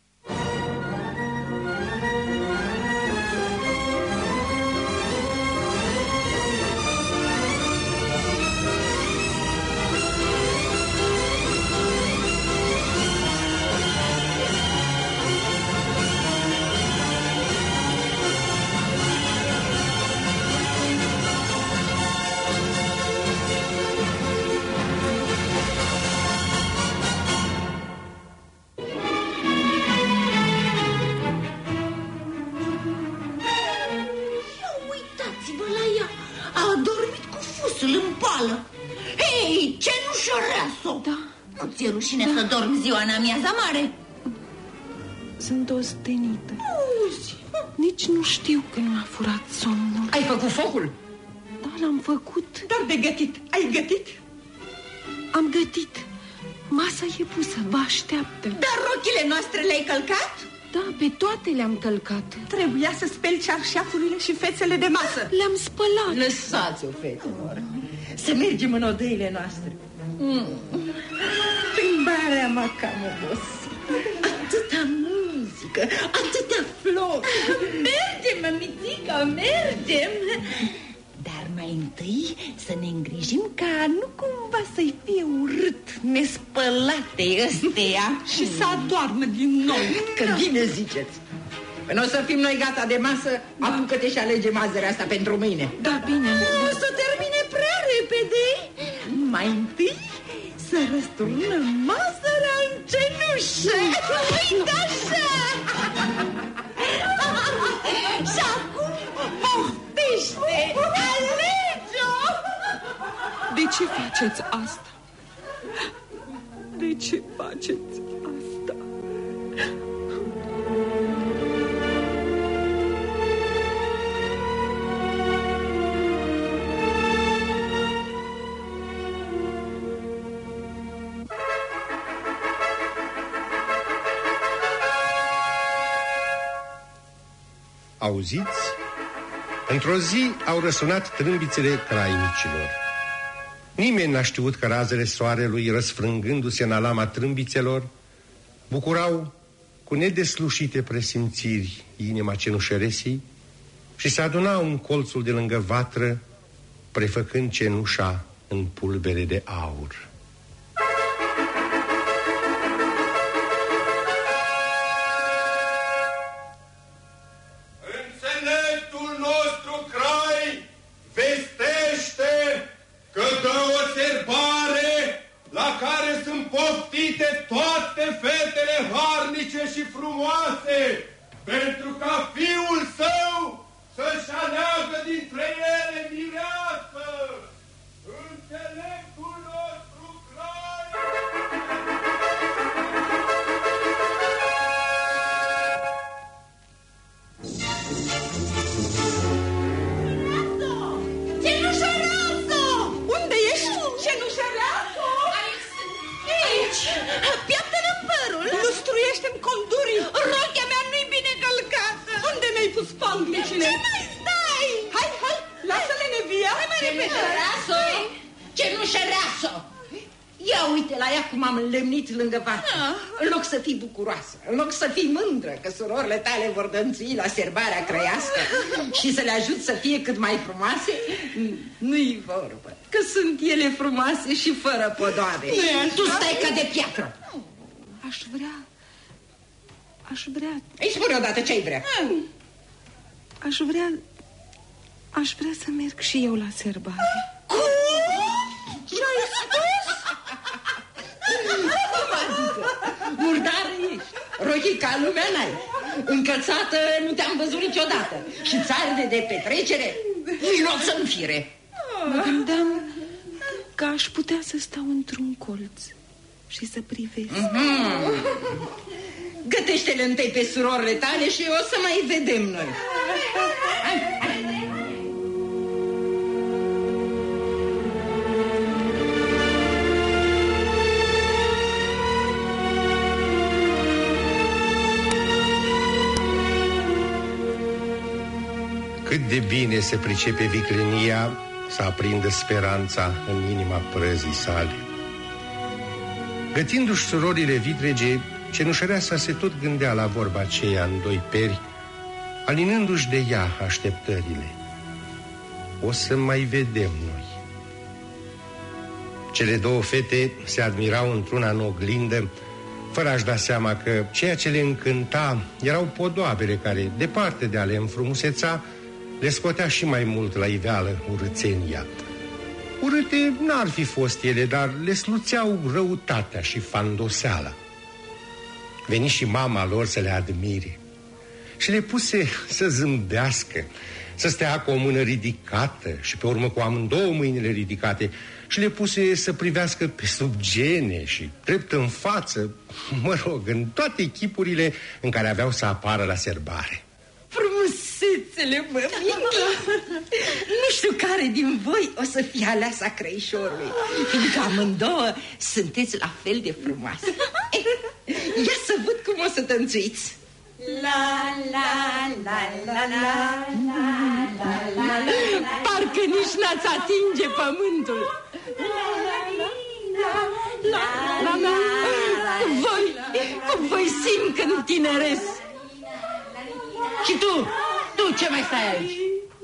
Hei, cenușăreasă! Da. Nu ți-e rușine să dormi ziua în amiaza mare? Sunt ostenită. Auzi? Nici nu știu că nu a furat somnul. Ai făcut focul? Da, l-am făcut. Dar de gătit, ai gătit? Am gătit. Masa e pusă, vă așteaptă. Dar rochile noastre le-ai călcat? Da, pe toate le-am călcat. Trebuia să speli cearșafurile și fețele de masă. Le-am spălat. Lăsați-o, fetelor. Să mergem în odăile noastre. Plimbarea m-a cam obosit. Atâta muzică, atâtea flori. Mergem, mămițica, mergem. Dar mai întâi să ne îngrijim ca nu cumva să-i fie urât nespălate ăstea și să adoarmă din nou. Că bine ziceți. Până o să fim noi gata de masă, apucă-te și alege mazărea asta pentru mâine. Da, bine. Nu o să termine prea repede. Mai întâi să răsturnăm mazărea în cenușă. Uite așa! Și acum poftește, alege-o! De ce faceți asta? De ce faceți asta? Auziți? Într-o zi au răsunat trâmbițele crainicilor. Nimeni n-a știut că razele soarelui, răsfrângându-se în alama trâmbițelor, bucurau cu nedeslușite presimțiri inima cenușăresii și se adunau în colțul de lângă vatră, prefăcând cenușa în pulbere de aur. Toate fetele harnice și frumoase, pentru ca fiul său să-și aleagă dintre ele mireasă. Înțeleptul nostru Crai! înșereasă! Ia uite la ea cum am înlemnit lângă vață. În loc să fii bucuroasă, în loc să fii mândră că surorile tale vor dănțui la serbarea crăiască și să le ajut să fie cât mai frumoase, nu-i vorbă, că sunt ele frumoase și fără podoabe. Tu stai ca de piatră. Aș vrea... Îi spune odată ce-ai vrea. Aș vrea să merg și eu la serbare. Cum? Ce-ai spus? Murdară ești, rochica lumea n-ai, încălțată nu te-am văzut niciodată și țară de petrecere vinot să-mi fire. Mă gândeam că aș putea să stau într-un colț și să privesc. Gătește-le întâi pe surorile tale și o să mai vedem noi. Hai. Cât de bine se pricepe viclenia să aprindă speranța în inima prăzii sale. Gătindu-și surorile vitrege, cenușăreasa se tot gândea la vorba aceea în doi peri, alinându-și de ea așteptările. O să mai vedem noi. Cele două fete se admirau într-una în oglindă, fără a-și da seama că ceea ce le încânta erau podoabele care, departe de a le înfrumuseța, le scotea și mai mult la iveală urâțenia. Urâte n-ar fi fost ele, dar le sluțeau răutatea și fandoseala. Veni și mama lor să le admire și le puse să zâmbească, să stea cu o mână ridicată și pe urmă cu amândouă mâinile ridicate și le puse să privească pe sub gene și drept în față, mă rog, în toate chipurile în care aveau să apară la serbare. Frumusețele, mămică! Nu știu care din voi o să fie aleasa crăișorului, fiindcă amândouă sunteți la fel de frumoase. Ia să văd cum o să tănțuiți. La la la la la la la la. Parcă nici n-ați atinge pământul. Voi simt când tineresc. Și tu ce mai stai aici?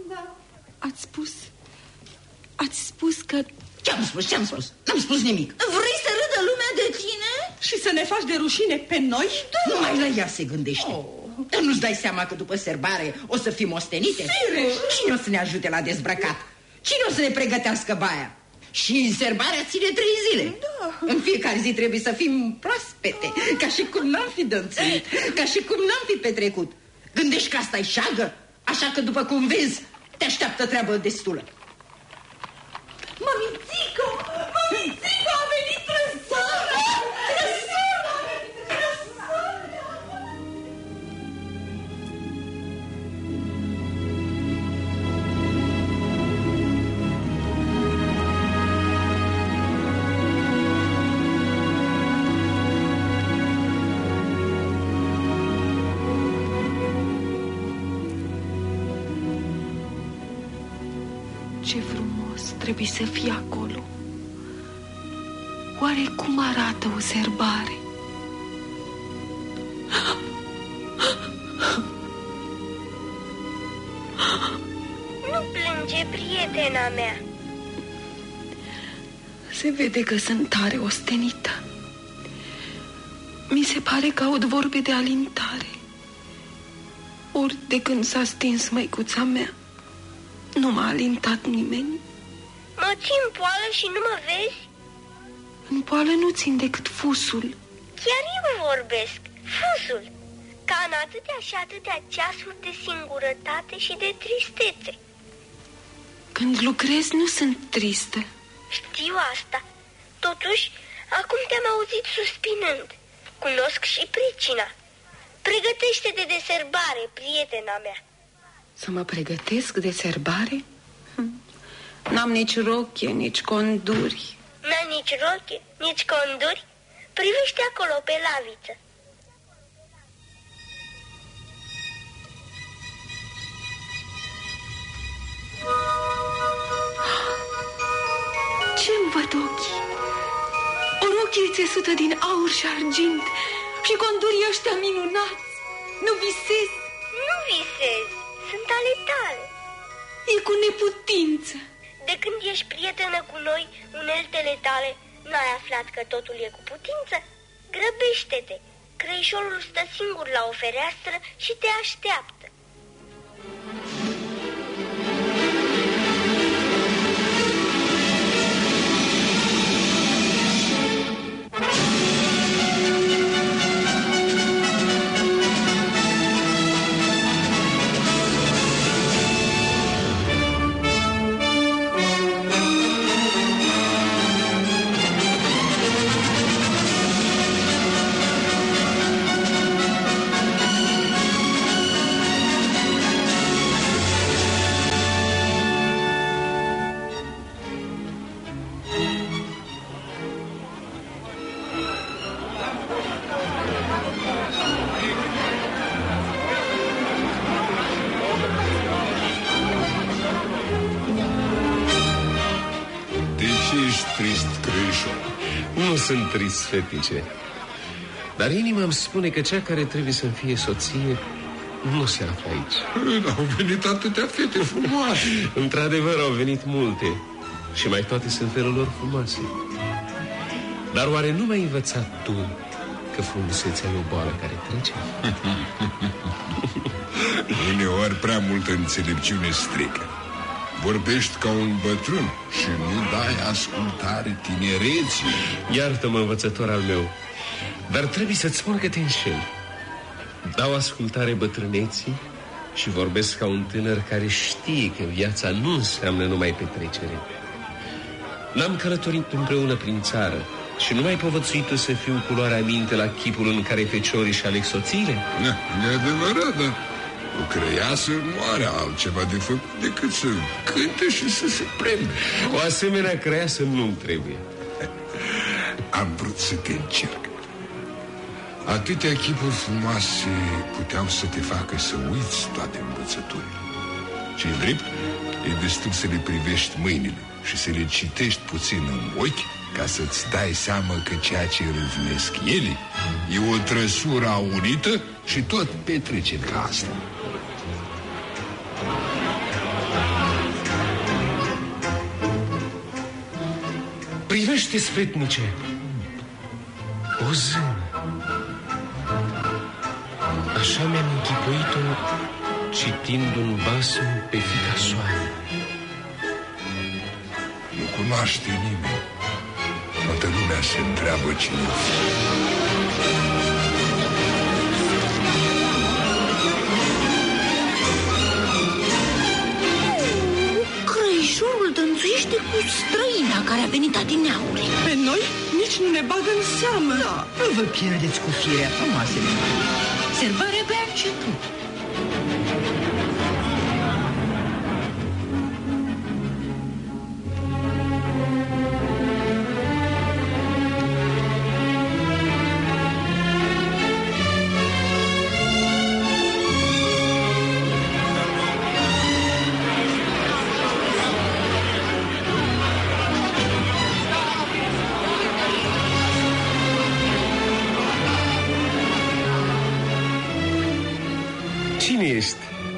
Ați spus că... Ce-am spus? N-am spus nimic. Vrei să râdă lumea de tine? Și să ne faci de rușine pe noi? Numai la ea se gândește. Dar nu-ți dai seama că după serbare o să fim ostenite? Cine o să ne ajute la dezbrăcat? Cine o să ne pregătească baia? Și serbarea ține 3 zile. În fiecare zi trebuie să fim proaspete, ca și cum n-am fi dănțuit, ca și cum n-am fi petrecut. Gândești că asta-i șagă? Așa că, după cum vezi, te așteaptă treabă destulă. Mămițică, a venit trăsura! Ce frumos trebuie să fie acolo. Oare cum arată o serbare? Nu plânge, prietena mea. Se vede că sunt tare ostenită. Mi se pare că aud vorbe de alintare. Ori de când s-a stins măicuța mea, nu m-a alintat nimeni. Mă țin poală și nu mă vezi? În poală nu țin decât fusul. Chiar eu vorbesc, fusul. Ca în atâtea și atâtea ceasuri de singurătate și de tristețe. Când lucrez nu sunt tristă. Știu asta. Totuși, acum te-am auzit suspinând. Cunosc și pricina. Pregătește-te de serbare, prietena mea. Să mă pregătesc de serbare? N-am nici rochie, nici conduri. N-ai nici rochie, nici conduri? Privește acolo pe laviță. Ce-mi văd țesută din aur și argint și conturii ăștia minunați. Nu visez? Nu visezi, sunt ale tale. E cu neputință. De când ești prietenă cu noi, uneltele tale, n-ai aflat că totul e cu putință? Grăbește-te, creișorul stă singur la o fereastră și te așteaptă. Nu sunt trist, fetice, dar inima îmi spune că cea care trebuie să-mi fie soție nu se află aici. Au venit atâtea fete frumoase. Într-adevăr, au venit multe și mai toate sunt felul lor frumoase. Dar oare nu m-ai învățat tu că frumusețea e o boală care trece? Uneori prea multă înțelepciune strică. Vorbești ca un bătrân și nu dai ascultare tinereții. Iartă-mă, învățător al meu, dar trebuie să-ți spun că te înșel. Dau ascultare bătrâneții și vorbesc ca un tânăr care știe că viața nu înseamnă numai petrecere. N-am călătorit împreună prin țară și nu mai povățuită să fiu cu luarea minte la chipul în care feciorii și aleg soțiile? E adevărat, dar o creiasă nu are altceva de făcut decât să cânte și să se prinde. O asemenea creiasă nu-mi trebuie. Am vrut să te încerc. Atâtea chipuri frumoase puteau să te facă să uiți toate învățăturile. Ce-i drept, e destul să le privești mâinile și să le citești puțin în ochi ca să-ți dai seama că ceea ce râvnesc ele e o trăsură unită și tot petrece ca asta. Privește, spetnice, o zână. Așa mi-am închipuit-o citind un basm pe fica soare. Nu cunoaște nimeni. Toată lumea se întreabă cine o fi. Crăișorul dănțuiește cu străina care a venit adineauri. Pe noi nici nu ne bagă în seamă. Da, nu vă pierdeți cu firea frumoase. Sărbarea pe început. Cine ești?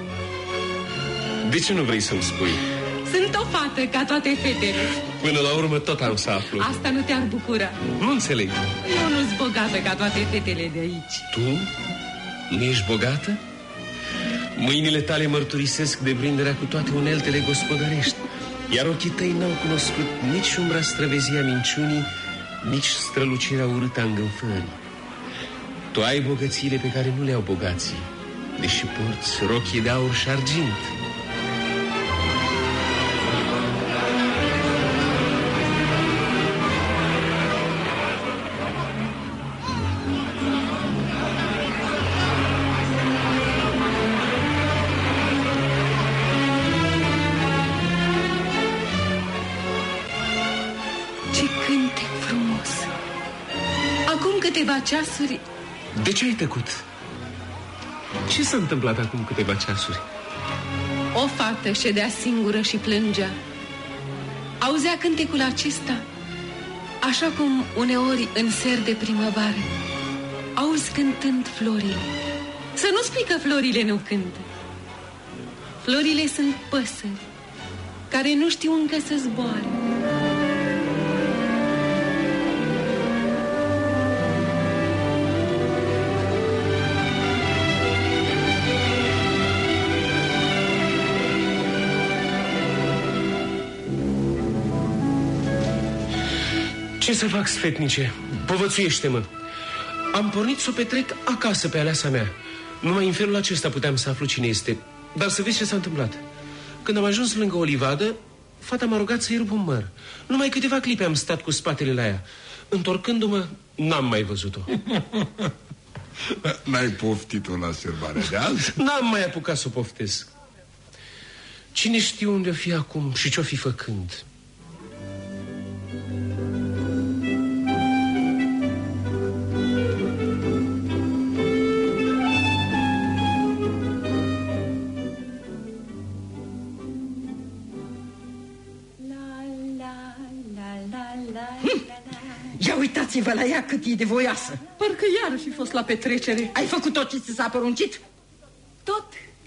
De ce nu vrei să-mi spui? Sunt o fată ca toate fetele. Până la urmă tot am să aflu. Asta nu te-ar bucura. Nu înțeleg. Eu nu-s bogată ca toate fetele de aici. Tu? Nu ești bogată? Mâinile tale mărturisesc deprinderea cu toate uneltele gospodărești, iar ochii tăi n-au cunoscut nici umbra străvezii a minciunii, nici strălucirea urâtă a îngânfării. Tu ai bogățiile pe care nu le au bogații, deși porți rochie de aur și argint. Ce cântec frumos! Acum câteva ceasuri... De ce ai tăcut? Ce s-a întâmplat acum câteva ceasuri? O fată ședea singură și plângea. Auzea cântecul acesta Așa cum uneori în ser de primăvară auzi cântând florile. Să nu spui că florile nu cântă. Florile sunt păsări care nu știu încă să zboare. Ce să fac, sfetnice? Povățuiește-mă. Am pornit să o petrec acasă pe aleasa mea. Numai în felul acesta puteam să aflu cine este. Dar să vezi ce s-a întâmplat. Când am ajuns lângă o livadă, fata m-a rugat să-i rup un măr. Numai câteva clipe am stat cu spatele la ea. Întorcându-mă, n-am mai văzut-o. N-ai poftit-o la sărbarea de azi? N-am mai apucat să o poftesc. Cine știe unde o fi acum și ce-o fi făcând? Ia uitați-vă la ea cât e de voioasă. Parcă iar fi fost la petrecere. Ai făcut tot ce ți s-a poruncit? Tot.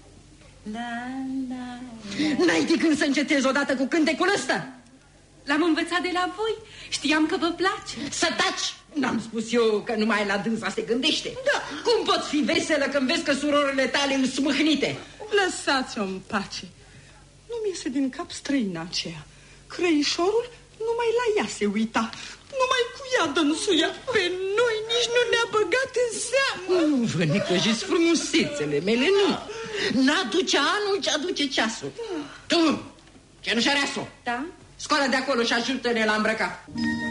N-ai de gând să încetezi odată cu cântecul ăsta? L-am învățat de la voi. Știam că vă place. Să taci! N-am spus eu că numai la dânsa se gândește. Da. Cum poți fi veselă când vezi că surorile tale îl smâhnite? Lăsați-o în pace. Nu-mi iese din cap străina aceea. Crăișorul numai la ea se uita. Numai cu ea dânsuia. Pe noi nici nu ne-a băgat în seamă. Nu vă necăjiți frumusețele mele, nu. N-aduce anul ce aduce ceasul. Tu, cenușăreasu, Da? scoală de acolo și ajută-ne la îmbrăcat.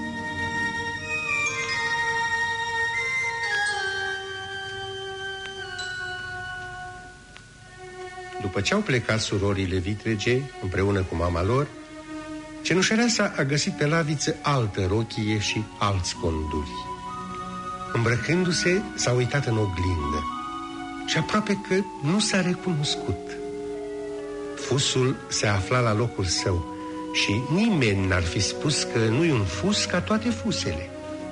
După ce au plecat surorile vitrege împreună cu mama lor, cenușăreasa a găsit pe laviță altă rochie și alți conduri. Îmbrăcându-se, s-a uitat în oglindă și aproape că nu s-a recunoscut. Fusul se afla la locul său și nimeni n-ar fi spus că nu-i un fus ca toate fusele.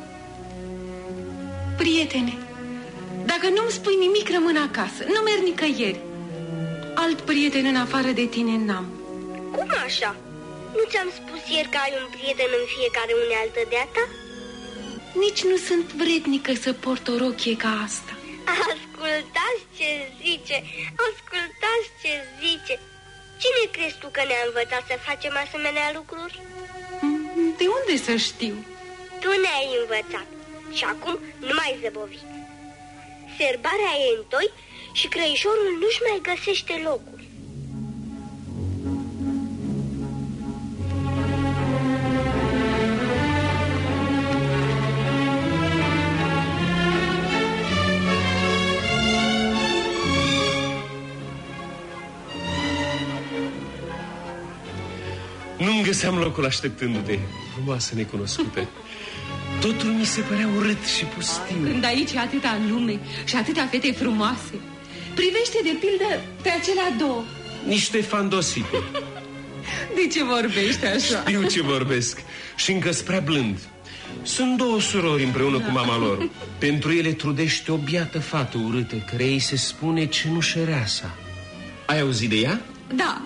Prietene, dacă nu-mi spui nimic, rămân acasă. Nu merg nicăieri. Alt prieten în afară de tine n-am. Cum așa? Nu ți-am spus ieri că ai un prieten în fiecare unealtă de-a ta? Nici nu sunt vrednică să port o rochie ca asta. Ascultați ce zice, ascultați ce zice. Cine crezi tu că ne-a învățat să facem asemenea lucruri? De unde să știu? Tu ne-ai învățat și acum nu mai zăbovi. Sărbarea e întoi și crăișorul nu-și mai găsește locul. Nu-mi găseam locul așteptându-te, frumoasă necunoscută. Totul mi se părea urât și pustiu. Când aici e atâta lume și atâtea fete frumoase. Privește de pildă pe acelea două. Niște fandosipe. De ce vorbești așa? Știu ce vorbesc și încă prea blând. Sunt două surori împreună cu mama lor. Pentru ele trudește o biată fată urâtă, care ei se spune cenușăreasa. Ai auzit de ea? Da.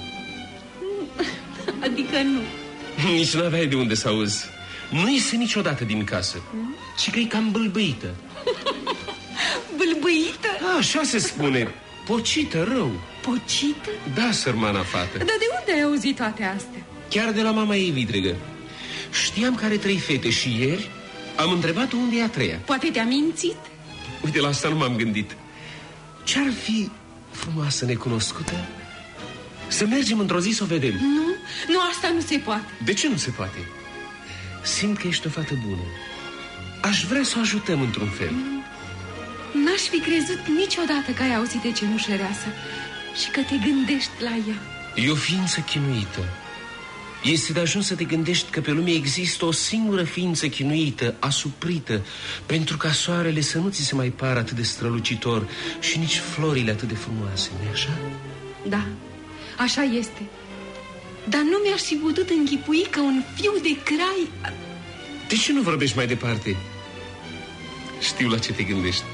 Adică nu. Nici n-aveai de unde să auzi. Nu iese niciodată din casă, ci că e cam bâlbâită. Bâlbâită? Așa se spune. Pocită rău. Pocită? Da, sărmana fată. Dar de unde ai auzit toate astea? Chiar de la mama ei vitregă. Știam că are 3 fete și ieri am întrebat-o unde e a 3-a. Poate te-a mințit? Uite, la asta nu m-am gândit. Ce-ar fi, frumoasă necunoscută, să mergem într-o zi să o vedem? Nu, asta nu se poate. De ce nu se poate? Simt că ești o fată bună. Aș vrea să o ajutăm într-un fel. N-aș fi crezut niciodată că ai auzit de cenușăreasă și că te gândești la ea. E o ființă chinuită. Este de ajuns să te gândești că pe lume există o singură ființă chinuită, asuprită, pentru ca soarele să nu ți se mai pară atât de strălucitor și nici florile atât de frumoase, nu-i așa? Da, așa este. Dar nu mi-aș fi putut închipui că un fiu de crai... De ce nu vorbești mai departe? Știu la ce te gândești.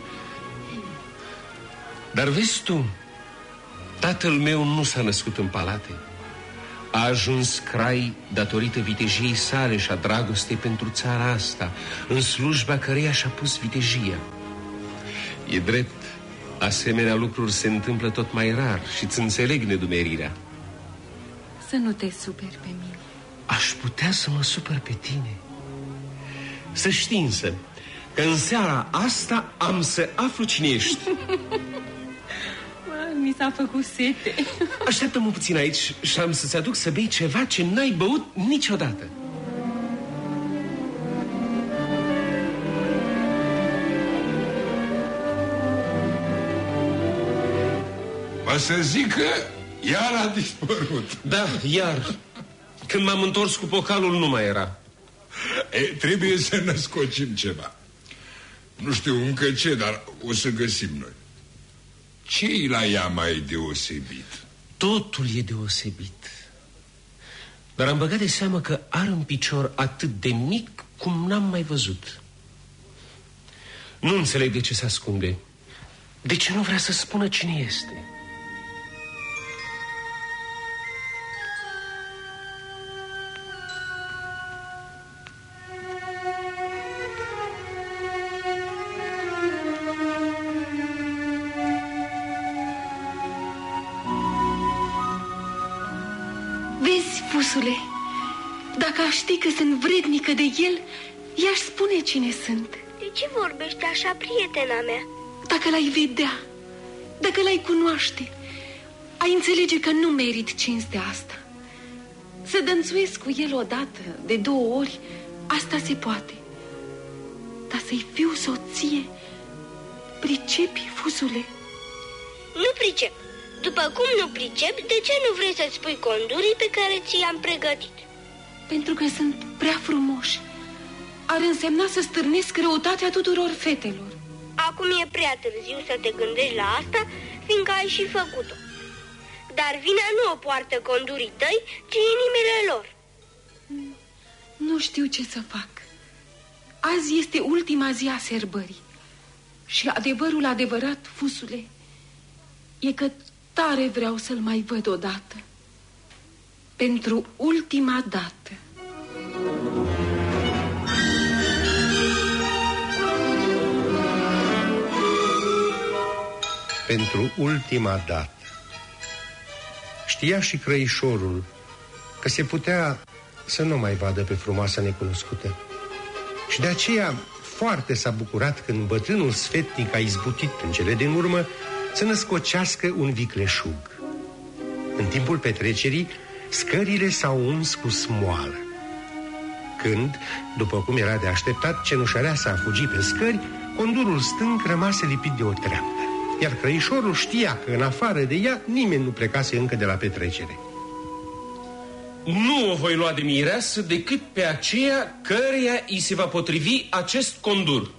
Dar vezi tu, tatăl meu nu s-a născut în palate. A ajuns crai datorită vitejiei sale și a dragostei pentru țara asta, în slujba căreia și-a pus vitejia. E drept, asemenea lucruri se întâmplă tot mai rar și îți înțeleg nedumerirea. Să nu te superi pe mine. Aș putea să mă supăr pe tine. Să știi însă că în seara asta am să aflu cine ești. Mi s-a făcut sete. Așteaptă-mă puțin aici și am să-ți aduc să bei ceva ce n-ai băut niciodată. Vă să zic că iar a dispărut. Da, iar. Când m-am întors cu pocalul nu mai era. Trebuie să ne scocim ceva. Nu știu încă ce, dar o să găsim noi. Ce-i la ea mai deosebit? Totul e deosebit. Dar am băgat de seamă că are un picior atât de mic cum n-am mai văzut. Nu înțeleg de ce se ascunde. De ce nu vrea să spună cine este? Fusule, dacă aș ști că sunt vrednică de el, i-aș spune cine sunt. De ce vorbești așa, prietena mea? Dacă l-ai vedea, dacă l-ai cunoaște, ai înțelege că nu merit cinstea asta. Să dănțuiesc cu el odată, de 2 ori, asta se poate. Dar să-i fiu soție, pricepi, Fusule? Nu pricep. După cum nu pricep, de ce nu vrei să-ți spui condurii pe care ți-i-am pregătit? Pentru că sunt prea frumoși. Ar însemna să stârnesc răutatea tuturor fetelor. Acum e prea târziu să te gândești la asta, fiindcă ai și făcut-o. Dar vina nu o poartă condurii tăi, ci inimile lor. Nu știu ce să fac. Azi este ultima zi a serbării. Și adevărul adevărat, Fusule, e că tare vreau să-l mai văd odată. Pentru ultima dată. Pentru ultima dată. Știa și crăișorul că se putea să nu mai vadă pe frumoasa necunoscută. Și de aceea foarte s-a bucurat când bătrânul sfetnic a izbutit în cele din urmă să născocească un vicleșug. În timpul petrecerii, scările s-au uns cu smoală. Când, după cum era de așteptat, cenușăreasa a fugit pe scări, condurul stâng rămase lipit de o treaptă. Iar crăișorul știa că în afară de ea nimeni nu plecase încă de la petrecere. Nu o voi lua de mireasă decât pe aceea căreia îi se va potrivi acest condur.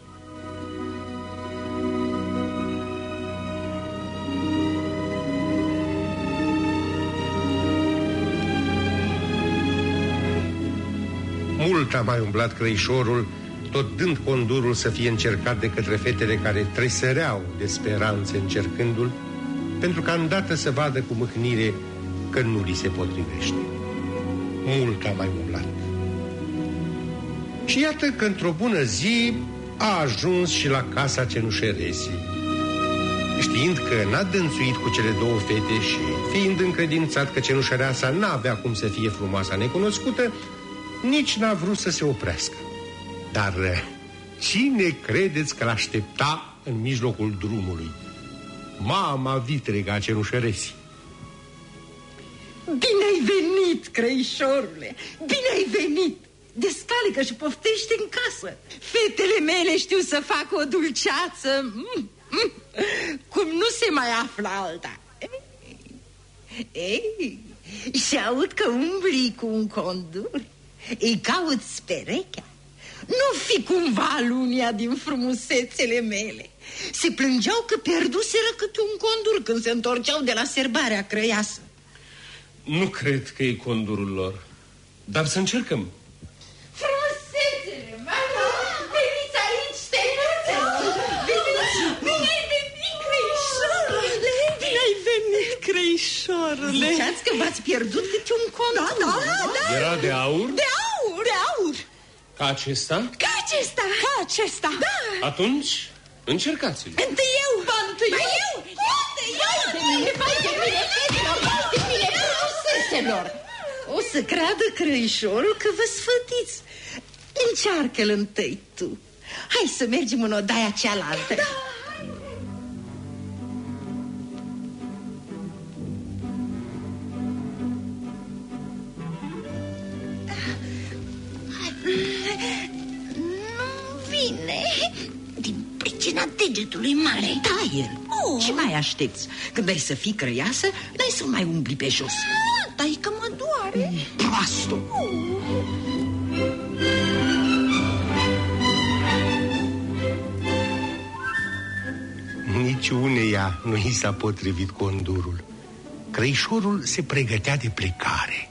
Mult a mai umblat crăișorul, tot dând condurul să fie încercat de către fetele care tresăreau de speranțe încercându-l, pentru ca îndată să vadă cu mâhnire că nu li se potrivește. Mult a mai umblat. Și iată că într-o bună zi a ajuns și la casa cenușeresii. Știind că n-a dănțuit cu cele 2 fete și fiind încredințat că cenușăreasa n-avea cum să fie frumoasa necunoscută, nici n-a vrut să se oprească. Dar cine credeți că l-aștepta în mijlocul drumului? Mama vitregă a cenușăresii. Bine ai venit, crăișorule! Bine ai venit! Descalecă și poftește în casă. Fetele mele știu să facă o dulceață cum nu se mai află alta. Ei, și aud că umbli cu un condur. Îi cauți perechea. Nu fi cumva alunia din frumusețele mele. Se plângeau că pierduseră câte un condur când se întorceau de la serbarea crăiasă. Nu cred că e condurul lor, dar să încercăm. Frumusețele Crăișorule. Ziceați că v-ați pierdut câte un condur. Da. Era de aur? De aur. De aur. Ca acesta? Ca acesta. Ca acesta. Da. Atunci, încercați-l. Întâi eu. Întâi eu. Vai de mine, fetelor, vai de mine, frumusețelor. O să creadă Crăișorul că vă sfătiți. Încearcă-l întâi tu. Hai să mergem în odaia cealaltă. Da. Nu vine. Din pricina degetului mare. Tai-l. Ce mai aștepți? Când ai să fii crăiasă, n-ai să mai umbli pe jos. Tai că mă doare. Proastă. Nici uneia nu i s-a potrivit condurul. Crăișorul se pregătea de plecare.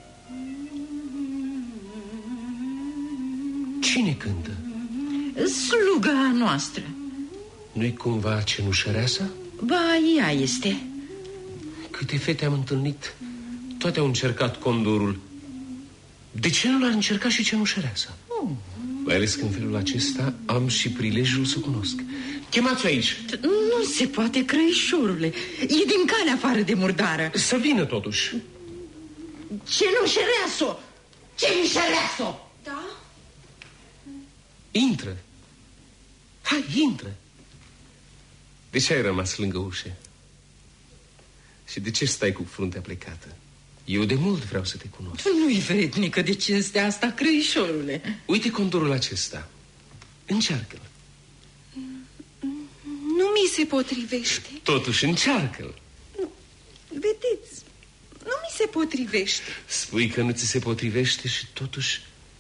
Cine cântă? Sluga noastră. Nu-i cumva cenușăreasa? Ba, ea este. Câte fete am întâlnit, toate au încercat condorul. De ce nu l-ar încerca și cenușăreasa? Mai ales că în felul acesta am și prilejul să cunosc. Chemați-o aici. Nu se poate, Crăișorule. E din calea afară de murdară. Să vină totuși. Cenușăreasă! Cenușăreasă! Da? Intră. Hai, intră. De ce ai rămas lângă ușă? Și de ce stai cu fruntea plecată? Eu de mult vreau să te cunosc. Nu-i vrednică de cinstea asta, Crăișorule. Uite condorul acesta. Încearcă-l. Nu mi se potrivește. Totuși, încearcă-l. Vedeți, nu mi se potrivește. Spui că nu ți se potrivește și totuși...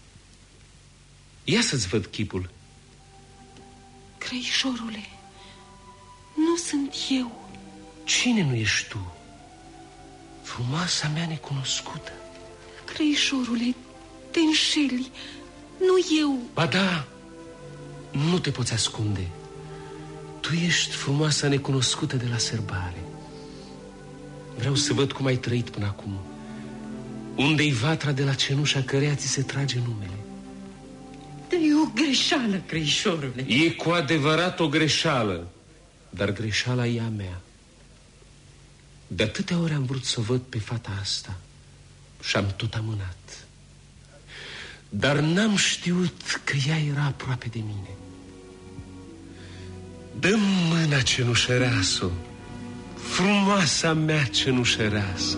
Ia să-ți văd chipul. Crăișorule, nu sunt eu. Cine nu ești tu? Frumoasa mea necunoscută. Crăișorule, te înșeli. Nu eu. Ba da, nu te poți ascunde. Tu ești frumoasa necunoscută de la sărbare. Vreau să văd cum ai trăit până acum. Unde-i vatra de la cenușa căreia ți se trage numele? E o greșeală, Crăișorule. E cu adevărat o greșeală, dar greșeala e a mea. De atâtea ori am vrut să văd pe fata asta și am tot amânat. Dar n-am știut că ea era aproape de mine. Dă-mi mâna, cenușăreasă, frumoasa mea cenușăreasă.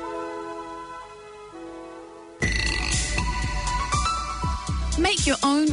Make your own